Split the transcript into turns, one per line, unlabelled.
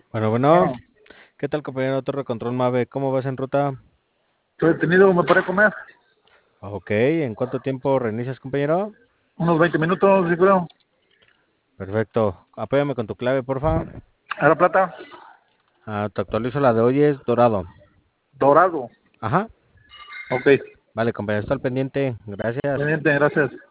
Bueno, bueno,
Bueno,
¿qué tal, compañero Torre Control Mave? ¿Cómo vas en ruta?
estoy detenido, me paré a comer
Ok, ¿en cuánto tiempo reinicias, compañero?
unos 20 minutos, yo creo.
Perfecto. Apóyame con tu clave, porfa.
A la plata,
Te actualizo la de hoy, es dorado.
dorado.
Ajá,
Ok,
vale, compañero, está al pendiente. Gracias.
pendiente, gracias.